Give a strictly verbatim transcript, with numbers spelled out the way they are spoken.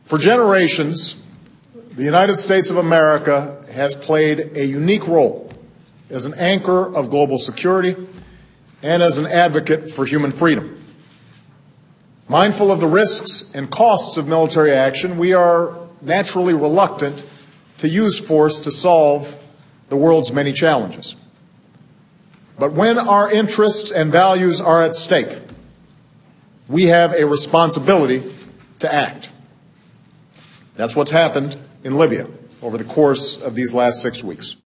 For generations, the United States of America has played a unique role as an anchor of global security and as an advocate for human freedom. Mindful of the risks and costs of military action, we are naturally reluctant to use force to solve the world's many challenges. But when our interests and values are at stake, we have a responsibility to act. That's what's happened in Libya over the course of these last six weeks.